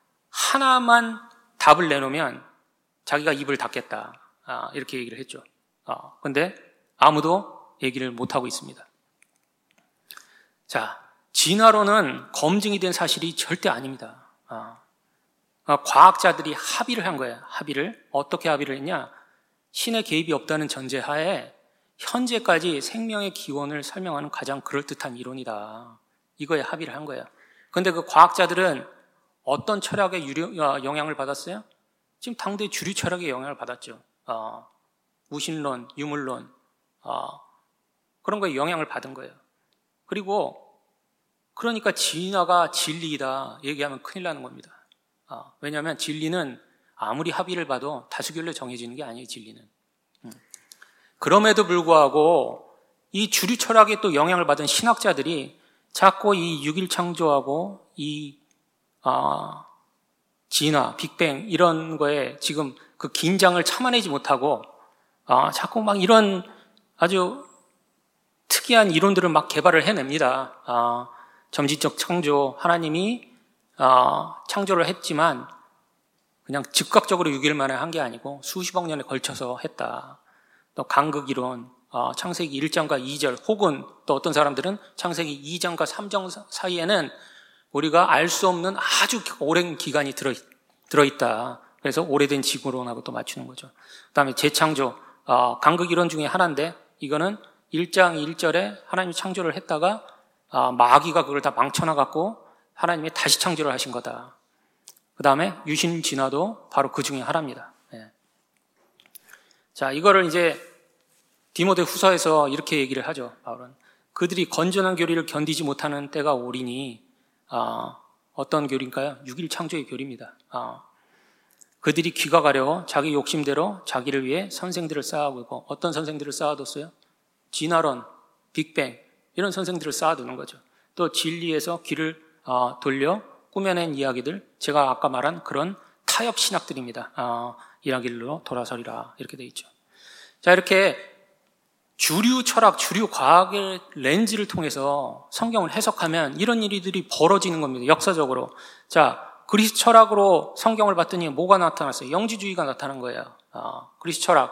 하나만 답을 내놓으면 자기가 입을 닫겠다. 아, 이렇게 얘기를 했죠. 어, 근데 아무도 얘기를 못하고 있습니다. 자, 진화론은 검증이 된 사실이 절대 아닙니다. 어, 과학자들이 합의를 한 거예요. 합의를. 어떻게 합의를 했냐? 신의 개입이 없다는 전제하에 현재까지 생명의 기원을 설명하는 가장 그럴듯한 이론이다. 이거에 합의를 한 거예요. 그런데 그 과학자들은 어떤 철학의 유료, 영향을 받았어요? 지금 당대 주류 철학의 영향을 받았죠. 어, 무신론, 유물론, 어, 그런 거에 영향을 받은 거예요. 그리고 그러니까 진화가 진리이다 얘기하면 큰일 나는 겁니다. 어, 왜냐하면 진리는 아무리 합의를 봐도 다수결로 정해지는 게 아니에요. 진리는. 음. 그럼에도 불구하고 이 주류 철학에 또 영향을 받은 신학자들이 자꾸 이 육일 창조하고 이 어, 진화, 빅뱅 이런 거에 지금 그 긴장을 참아내지 못하고 어, 자꾸 막 이런 아주 특이한 이론들을 막 개발을 해냅니다. 어, 점진적 창조, 하나님이 어, 창조를 했지만 그냥 즉각적으로 육 일 만에 한 게 아니고 수십억 년에 걸쳐서 했다. 또 간극 이론, 어, 창세기 일 장과 이 절 혹은 또 어떤 사람들은 창세기 이 장과 삼 장 사이에는 우리가 알 수 없는 아주 오랜 기간이 들어, 들어있다. 그래서 오래된 지구론하고 또 맞추는 거죠. 그 다음에 재창조, 어, 간극 이론 중에 하나인데 이거는 일 장 일 절에 하나님이 창조를 했다가 어, 마귀가 그걸 다 망쳐놔갖고 하나님이 다시 창조를 하신 거다. 그 다음에 유신 진화도 바로 그 중에 하나입니다. 네. 자, 이거를 이제 디모데 후서에서 이렇게 얘기를 하죠. 바울은 그들이 건전한 교리를 견디지 못하는 때가 오리니 어, 어떤 교리인가요? 육 일 창조의 교리입니다. 어, 그들이 귀가 가려워 자기 욕심대로 자기를 위해 선생들을 쌓아오고 있고 어떤 선생들을 쌓아뒀어요? 진화론, 빅뱅 이런 선생들을 쌓아두는 거죠. 또 진리에서 귀를 어, 돌려 꾸며낸 이야기들, 제가 아까 말한 그런 타협 신학들입니다. 어, 이야기로 돌아서리라 이렇게 돼 있죠. 자, 이렇게 주류 철학, 주류 과학의 렌즈를 통해서 성경을 해석하면 이런 일들이 벌어지는 겁니다. 역사적으로. 자, 그리스 철학으로 성경을 봤더니 뭐가 나타났어요? 영지주의가 나타난 거예요. 어, 그리스 철학.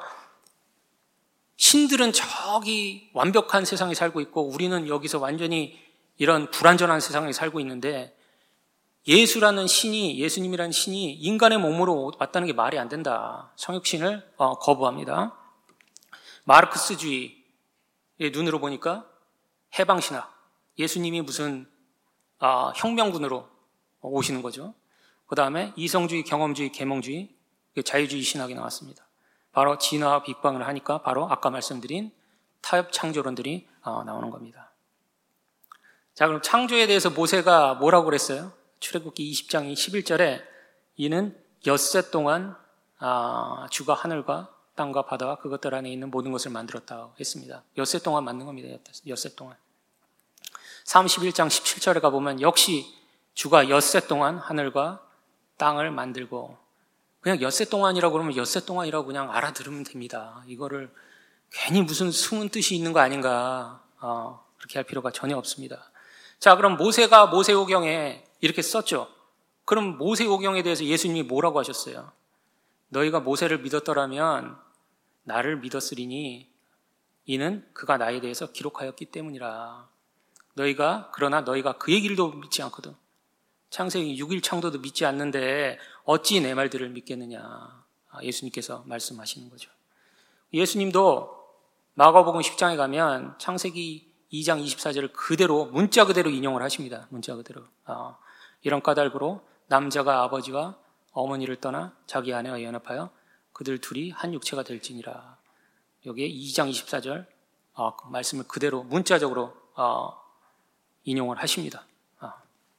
신들은 저기 완벽한 세상에 살고 있고 우리는 여기서 완전히 이런 불완전한 세상에 살고 있는데 예수라는 신이, 예수님이라는 신이 인간의 몸으로 왔다는 게 말이 안 된다. 성육신을 어, 거부합니다. 마르크스주의의 눈으로 보니까 해방신학, 예수님이 무슨 아, 혁명군으로 오시는 거죠. 그 다음에 이성주의, 경험주의, 계몽주의, 자유주의 신학이 나왔습니다. 바로 진화와 빅방을 하니까 바로 아까 말씀드린 타협 창조론들이 나오는 겁니다. 자, 그럼 창조에 대해서 모세가 뭐라고 그랬어요? 출애굽기 이십 장 십일 절에 이는 엿새 동안 주가 하늘과 땅과 바다와 그것들 안에 있는 모든 것을 만들었다고 했습니다. 엿새 동안 만든 겁니다. 엿새 동안. 삼십일 장 십칠 절에 가보면 역시 주가 엿새 동안 하늘과 땅을 만들고, 그냥 엿새 동안이라고 그러면 엿새 동안이라고 그냥 알아들으면 됩니다. 이거를 괜히 무슨 숨은 뜻이 있는 거 아닌가, 어, 그렇게 할 필요가 전혀 없습니다. 자, 그럼 모세가 모세오경에 이렇게 썼죠. 그럼 모세오경에 대해서 예수님이 뭐라고 하셨어요? 너희가 모세를 믿었더라면 나를 믿었으리니 이는 그가 나에 대해서 기록하였기 때문이라. 너희가 그러나 너희가 그의 길도 믿지 않거든. 창세기 육 일 창조도 믿지 않는데 어찌 내 말들을 믿겠느냐. 예수님께서 말씀하시는 거죠. 예수님도 마가복음 십 장에 가면 창세기 이 장 이십사 절을 그대로 문자 그대로 인용을 하십니다. 문자 그대로. 어, 이런 까닭으로 남자가 아버지와 어머니를 떠나 자기 아내와 연합하여 그들 둘이 한 육체가 될지니라. 여기에 이 장 이십사 절 어, 그 말씀을 그대로 문자적으로 어, 인용을 하십니다. 어.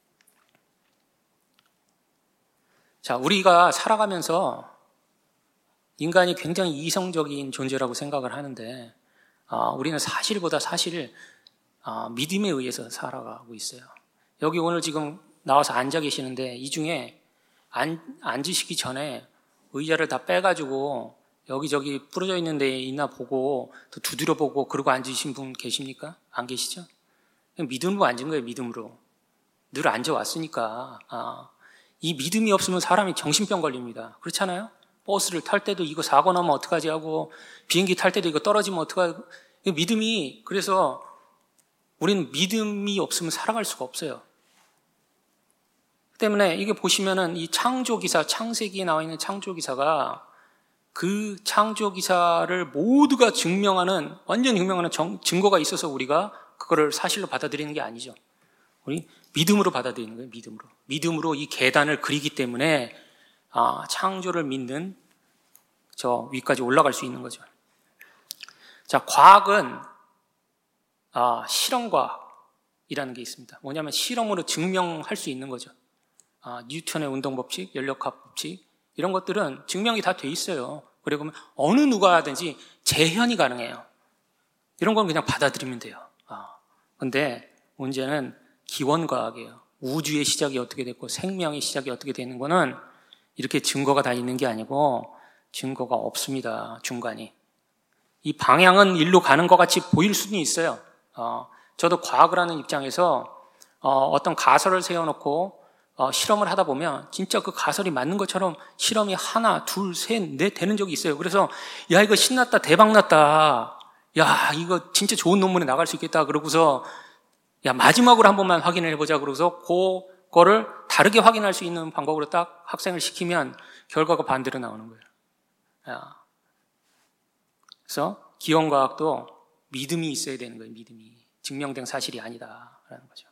자, 우리가 살아가면서 인간이 굉장히 이성적인 존재라고 생각을 하는데 어, 우리는 사실보다 사실을 어, 믿음에 의해서 살아가고 있어요. 여기 오늘 지금 나와서 앉아 계시는데 이 중에 앉, 앉으시기 전에 의자를 다 빼가지고 여기저기 부러져 있는 데 있나 보고 또 두드려 보고 그러고 앉으신 분 계십니까? 안 계시죠? 그냥 믿음으로 앉은 거예요. 믿음으로. 늘 앉아왔으니까. 아, 이 믿음이 없으면 사람이 정신병 걸립니다. 그렇잖아요? 버스를 탈 때도 이거 사고 나면 어떡하지 하고 비행기 탈 때도 이거 떨어지면 어떡하지. 믿음이, 그래서 우리는 믿음이 없으면 살아갈 수가 없어요. 그 때문에 이게 보시면은 이 창조기사, 창세기에 나와 있는 창조기사가 그 창조기사를 모두가 증명하는, 완전 증명하는 정, 증거가 있어서 우리가 그거를 사실로 받아들이는 게 아니죠. 우리 믿음으로 받아들이는 거예요. 믿음으로. 믿음으로 이 계단을 그리기 때문에 아, 창조를 믿는 저 위까지 올라갈 수 있는 거죠. 자, 과학은 아, 실험과학이라는 게 있습니다. 뭐냐면 실험으로 증명할 수 있는 거죠. 아, 뉴턴의 운동법칙, 연력학 법칙 이런 것들은 증명이 다 돼 있어요. 그리고 어느 누가 하든지 재현이 가능해요. 이런 건 그냥 받아들이면 돼요. 아, 근데 문제는 기원과학이에요. 우주의 시작이 어떻게 됐고 생명의 시작이 어떻게 되는 거는 이렇게 증거가 다 있는 게 아니고 증거가 없습니다. 중간이. 이 방향은 일로 가는 것 같이 보일 수는 있어요. 어, 저도 과학을 하는 입장에서 어, 어떤 가설을 세워놓고 어, 실험을 하다 보면 진짜 그 가설이 맞는 것처럼 실험이 하나, 둘, 셋, 넷 되는 적이 있어요. 그래서 야 이거 신났다, 대박났다. 야 이거 진짜 좋은 논문에 나갈 수 있겠다. 그러고서 야 마지막으로 한 번만 확인을 해보자. 그러고서 그거를 다르게 확인할 수 있는 방법으로 딱 학생을 시키면 결과가 반대로 나오는 거예요. 야. 그래서 기원과학도 믿음이 있어야 되는 거예요. 믿음이. 증명된 사실이 아니다라는 거죠.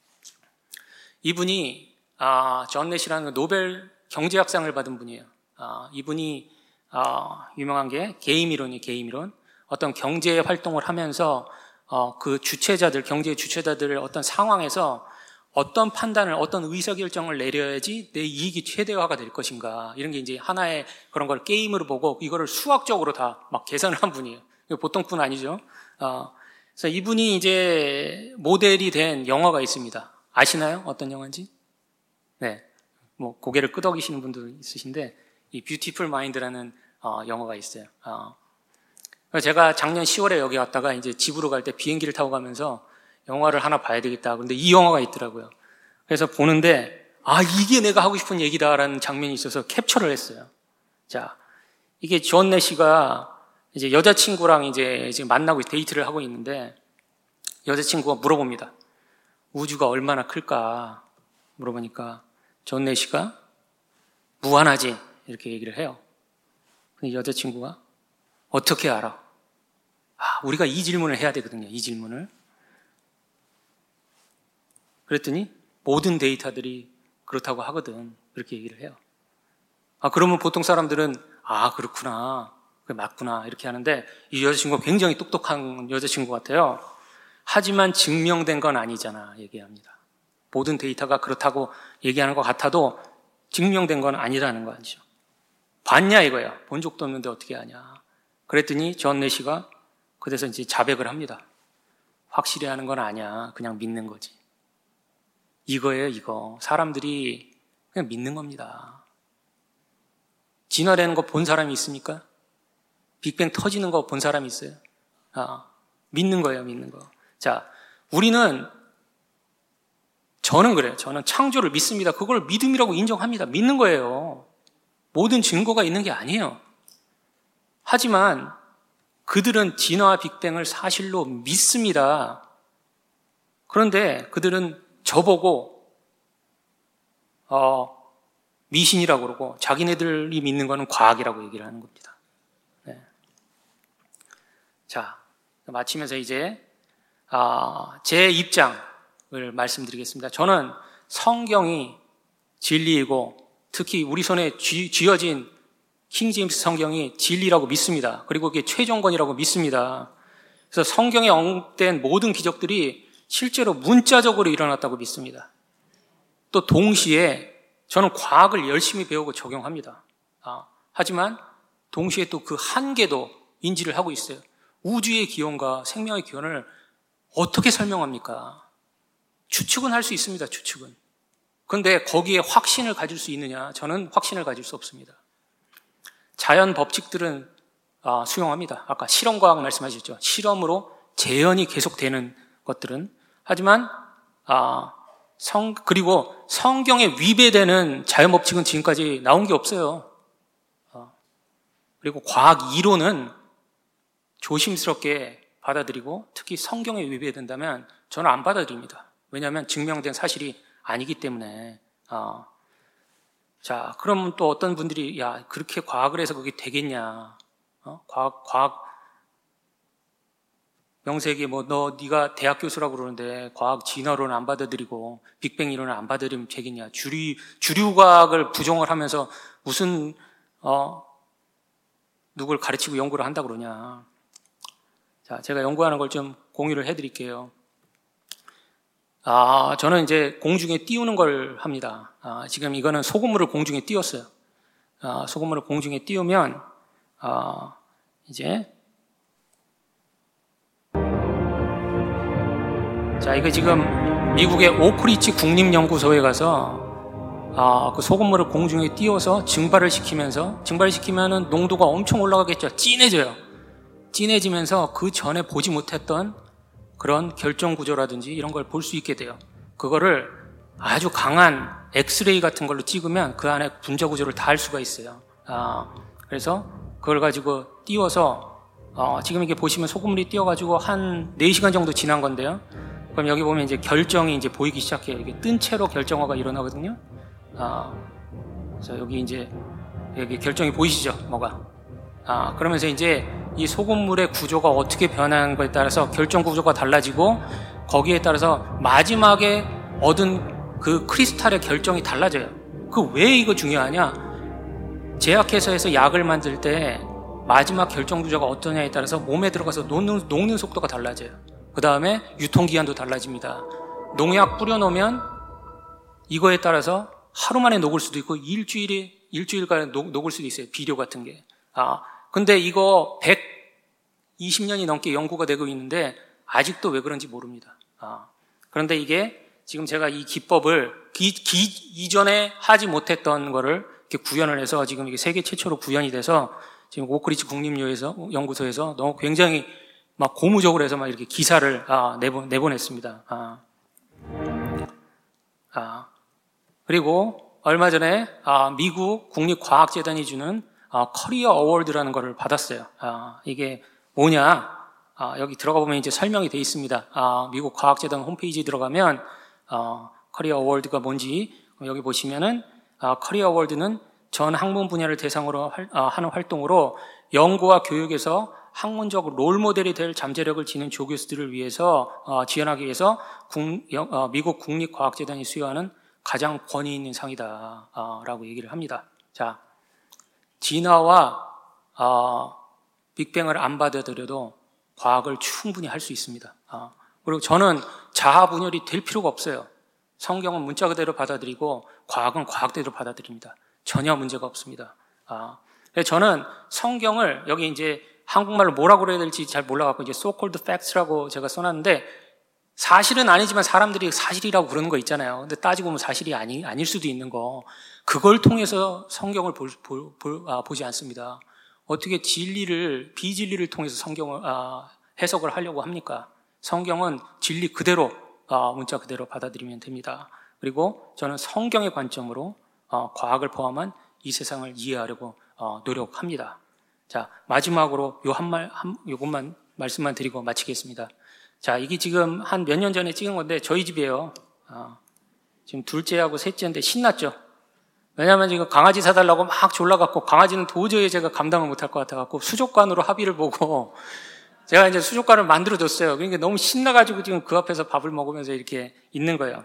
이분이 아, 존 내시라는 노벨 경제학상을 받은 분이에요. 아, 이분이 아, 유명한 게 게임이론이 게임이론. 어떤 경제 활동을 하면서 어, 그 주체자들, 경제 주체자들을 어떤 상황에서 어떤 판단을, 어떤 의사결정을 내려야지 내 이익이 최대화가 될 것인가. 이런 게 이제 하나의 그런 걸 게임으로 보고 이거를 수학적으로 다 막 계산을 한 분이에요. 보통 분 아니죠. 어, 그래서 이분이 이제 모델이 된 영화가 있습니다. 아시나요? 어떤 영화인지? 네. 뭐, 고개를 끄덕이시는 분들 있으신데, 이 뷰티풀 마인드라는 어, 영화가 있어요. 어. 제가 작년 시월에 여기 왔다가 이제 집으로 갈 때 비행기를 타고 가면서 영화를 하나 봐야 되겠다. 근데 이 영화가 있더라고요. 그래서 보는데, 아, 이게 내가 하고 싶은 얘기다라는 장면이 있어서 캡처를 했어요. 자, 이게 존 내시가 이제 여자친구랑 이제 지금 만나고 데이트를 하고 있는데, 여자친구가 물어봅니다. 우주가 얼마나 클까? 물어보니까, 존 내시가 무한하지. 이렇게 얘기를 해요. 근데 여자친구가 어떻게 알아? 아, 우리가 이 질문을 해야 되거든요. 이 질문을. 그랬더니 모든 데이터들이 그렇다고 하거든. 그렇게 얘기를 해요. 아, 그러면 보통 사람들은 아, 그렇구나. 그게 맞구나. 이렇게 하는데 이 여자친구가 굉장히 똑똑한 여자친구 같아요. 하지만 증명된 건 아니잖아. 얘기합니다. 모든 데이터가 그렇다고 얘기하는 것 같아도 증명된 건 아니라는 거 아니죠. 봤냐 이거야. 본 적도 없는데 어떻게 하냐. 그랬더니 존 내시가 그래서 이제 자백을 합니다. 확실히 하는 건 아니야. 그냥 믿는 거지. 이거예요, 이거. 사람들이 그냥 믿는 겁니다. 진화되는 거 본 사람이 있습니까? 빅뱅 터지는 거 본 사람이 있어요? 아, 믿는 거예요, 믿는 거. 자, 우리는, 저는 그래요. 저는 창조를 믿습니다. 그걸 믿음이라고 인정합니다. 믿는 거예요. 모든 증거가 있는 게 아니에요. 하지만 그들은 진화와 빅뱅을 사실로 믿습니다. 그런데 그들은 저보고 어, 미신이라고 그러고 자기네들이 믿는 거는 과학이라고 얘기를 하는 겁니다. 네. 자, 마치면서 이제 아, 제 입장을 말씀드리겠습니다. 저는 성경이 진리이고 특히 우리 손에 쥐, 쥐어진 킹제임스 성경이 진리라고 믿습니다. 그리고 그게 최종권이라고 믿습니다. 그래서 성경에 언급된 모든 기적들이 실제로 문자적으로 일어났다고 믿습니다. 또 동시에 저는 과학을 열심히 배우고 적용합니다. 아, 하지만 동시에 또 그 한계도 인지를 하고 있어요. 우주의 기원과 생명의 기원을 어떻게 설명합니까? 추측은 할 수 있습니다. 추측은. 그런데 거기에 확신을 가질 수 있느냐? 저는 확신을 가질 수 없습니다. 자연 법칙들은 아, 수용합니다. 아까 실험과학 말씀하셨죠. 실험으로 재현이 계속되는 것들은. 하지만 아, 성, 그리고 성경에 위배되는 자연 법칙은 지금까지 나온 게 없어요. 아, 그리고 과학 이론은 조심스럽게 받아들이고 특히 성경에 위배된다면 저는 안 받아들입니다. 왜냐하면 증명된 사실이 아니기 때문에. 아, 자, 그러면 또 어떤 분들이 야 그렇게 과학을 해서 그게 되겠냐? 어? 과학 과학 명색이 뭐 너 네가 대학 교수라고 그러는데 과학 진화론은 안 받아들이고 빅뱅 이론을 안 받아들이면 되겠냐? 주류 주류 과학을 부정을 하면서 무슨 어 누굴 가르치고 연구를 한다 그러냐? 자, 제가 연구하는 걸 좀 공유를 해드릴게요. 아, 저는 이제 공중에 띄우는 걸 합니다. 아, 지금 이거는 소금물을 공중에 띄웠어요. 아, 소금물을 공중에 띄우면, 아, 이제, 자, 이거 지금 미국의 오크리치 국립연구소에 가서, 아, 그 소금물을 공중에 띄워서 증발을 시키면서, 증발시키면은 농도가 엄청 올라가겠죠. 진해져요. 진해지면서 그 전에 보지 못했던 그런 결정 구조라든지 이런 걸 볼 수 있게 돼요. 그거를 아주 강한 엑스레이 같은 걸로 찍으면 그 안에 분자 구조를 다 알 수가 있어요. 아, 그래서 그걸 가지고 띄워서 어, 지금 이게 보시면 소금물이 띄어가지고 한 네 시간 정도 지난 건데요. 그럼 여기 보면 이제 결정이 이제 보이기 시작해요. 이게 뜬 채로 결정화가 일어나거든요. 아, 그래서 여기 이제 여기 결정이 보이시죠? 뭐가? 아, 그러면서 이제 이 소금물의 구조가 어떻게 변하는 거에 따라서 결정 구조가 달라지고 거기에 따라서 마지막에 얻은 그 크리스탈의 결정이 달라져요. 그 왜 이거 중요하냐? 제약회사에서 약을 만들 때 마지막 결정 구조가 어떠냐에 따라서 몸에 들어가서 녹는, 녹는 속도가 달라져요. 그 다음에 유통기한도 달라집니다. 농약 뿌려놓으면 이거에 따라서 하루 만에 녹을 수도 있고 일주일에, 일주일간 녹, 녹을 수도 있어요. 비료 같은 게. 아, 근데 이거 백이십 년이 넘게 연구가 되고 있는데 아직도 왜 그런지 모릅니다. 아, 그런데 이게 지금 제가 이 기법을 기, 기, 이전에 하지 못했던 거를 이렇게 구현을 해서 지금 이게 세계 최초로 구현이 돼서 지금 오크리치 국립연구소에서 연구소에서 너무 굉장히 막 고무적으로 해서 막 이렇게 기사를 아, 내보, 내보냈습니다. 아, 아, 그리고 얼마 전에 아, 미국 국립과학재단이 주는 아, 커리어 어워드라는 거를 받았어요. 아, 이게 뭐냐? 아, 여기 들어가 보면 이제 설명이 되어 있습니다. 아, 미국 과학재단 홈페이지에 들어가면 아, 커리어 어워드가 뭔지 여기 보시면은 아, 커리어 어워드는 전 학문 분야를 대상으로 할, 아, 하는 활동으로 연구와 교육에서 학문적 롤모델이 될 잠재력을 지닌 조교수들을 위해서 어, 지원하기 위해서 국, 어, 미국 국립과학재단이 수여하는 가장 권위 있는 상이다 어, 라고 얘기를 합니다. 자, 진화와 어, 빅뱅을 안 받아들여도 과학을 충분히 할 수 있습니다. 어, 그리고 저는 자아 분열이 될 필요가 없어요. 성경은 문자 그대로 받아들이고 과학은 과학대로 받아들입니다. 전혀 문제가 없습니다. 아, 저는 성경을 여기 이제 한국말로 뭐라고 그래야 될지 잘 몰라갖고 이제 so-called facts라고 제가 써놨는데 사실은 아니지만 사람들이 사실이라고 그러는 거 있잖아요. 근데 따지고 보면 사실이 아니, 아닐 수도 있는 거. 그걸 통해서 성경을 볼, 볼, 볼, 아, 보지 않습니다. 어떻게 진리를, 비진리를 통해서 성경을, 아, 해석을 하려고 합니까? 성경은 진리 그대로 어, 문자 그대로 받아들이면 됩니다. 그리고 저는 성경의 관점으로 어, 과학을 포함한 이 세상을 이해하려고 어, 노력합니다. 자, 마지막으로 요 한 말, 한, 요것만 말씀만 드리고 마치겠습니다. 자, 이게 지금 한 몇 년 전에 찍은 건데 저희 집이에요. 어, 지금 둘째하고 셋째인데 신났죠? 왜냐하면 지금 강아지 사달라고 막 졸라갖고 강아지는 도저히 제가 감당을 못할 것 같아갖고 수족관으로 합의를 보고 제가 이제 수족관을 만들어줬어요. 그러니까 너무 신나가지고 지금 그 앞에서 밥을 먹으면서 이렇게 있는 거예요.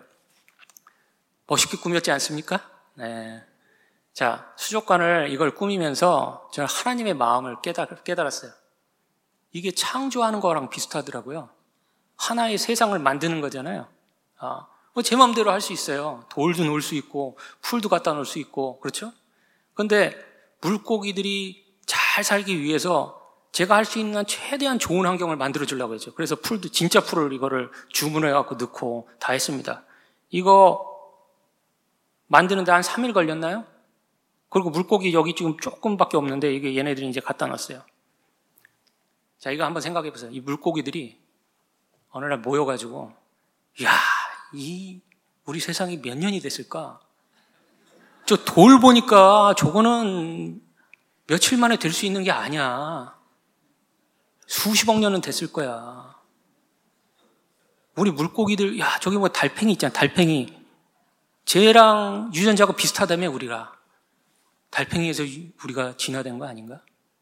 멋있게 꾸몄지 않습니까? 네. 자, 수족관을 이걸 꾸미면서 저는 하나님의 마음을 깨달, 깨달았어요. 이게 창조하는 거랑 비슷하더라고요. 하나의 세상을 만드는 거잖아요. 아, 제 마음대로 할 수 있어요. 돌도 놓을 수 있고, 풀도 갖다 놓을 수 있고, 그렇죠? 근데 물고기들이 잘 살기 위해서 제가 할 수 있는 최대한 좋은 환경을 만들어 주려고 했죠. 그래서 풀도, 진짜 풀을 이거를 주문해갖고 넣고 다 했습니다. 이거 만드는데 한 삼 일 걸렸나요? 그리고 물고기 여기 지금 조금밖에 없는데 이게 얘네들이 이제 갖다 놨어요. 자, 이거 한번 생각해 보세요. 이 물고기들이 어느 날 모여가지고, 야, 이, 우리 세상이 몇 년이 됐을까? 저 돌 보니까 저거는 며칠 만에 될 수 있는 게 아니야. 수십억 년은 됐을 거야. 우리 물고기들, 야, 저기 뭐 달팽이 있잖아, 달팽이. 쟤랑 유전자가 비슷하다며, 우리가. 달팽이에서 우리가 진화된 거 아닌가?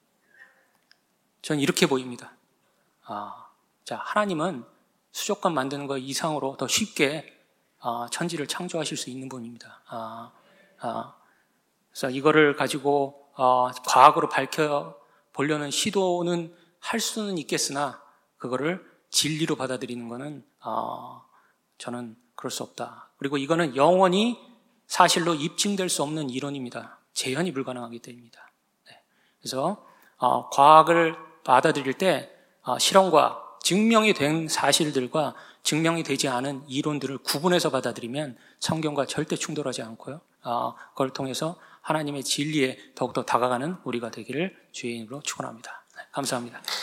전 이렇게 보입니다. 아, 자, 하나님은 수족관 만드는 거 이상으로 더 쉽게 아, 천지를 창조하실 수 있는 분입니다. 아, 아, 그래서 이거를 가지고 어, 과학으로 밝혀보려는 시도는 할 수는 있겠으나 그거를 진리로 받아들이는 거는 어, 저는 그럴 수 없다. 그리고 이거는 영원히 사실로 입증될 수 없는 이론입니다. 재현이 불가능하기 때문입니다. 네. 그래서 어, 과학을 받아들일 때 어, 실험과 증명이 된 사실들과 증명이 되지 않은 이론들을 구분해서 받아들이면 성경과 절대 충돌하지 않고요. 어, 그걸 통해서 하나님의 진리에 더욱더 다가가는 우리가 되기를 주의 이름으로 축원합니다. 네, 감사합니다.